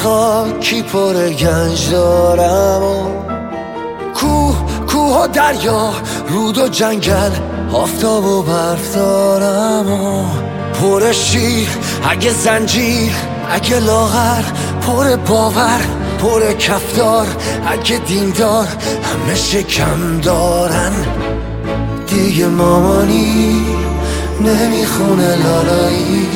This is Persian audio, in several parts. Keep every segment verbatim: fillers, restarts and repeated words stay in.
خاکی پر گنج دارم و کوه کوه و دریا، رود و جنگل، آفتاب و برف دارم و پر شیر، اگه زنجیر، اگه لاغر، پر باور، پر کفدار، اگه دیندار، همه شکم دارن. دیگه مامانی نمیخونه لالایی،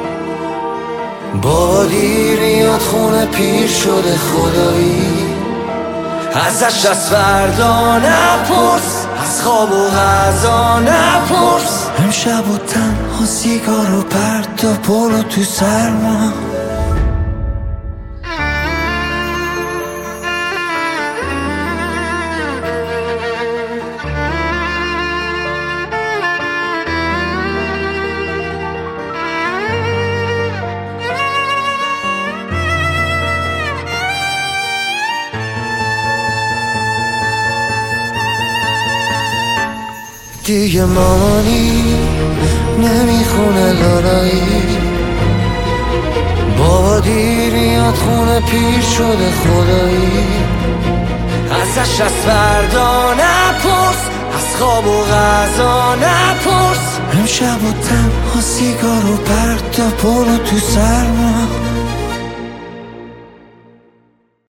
با دیر میاد خونه پیر شده خدایی. ازش از فردا نپرس، از خواب و غذا نپرس، امشب و تنها سیگار و پرت و پلو تو سرما. دیگه مامانی نمیخونه لالایی، بابا دیر میاد خونه پیر شده خدایی. ازش از فردا نپرس، از خواب و غذا نپرس، امشب و تنها سیگار و پرت و پلو تو سرما.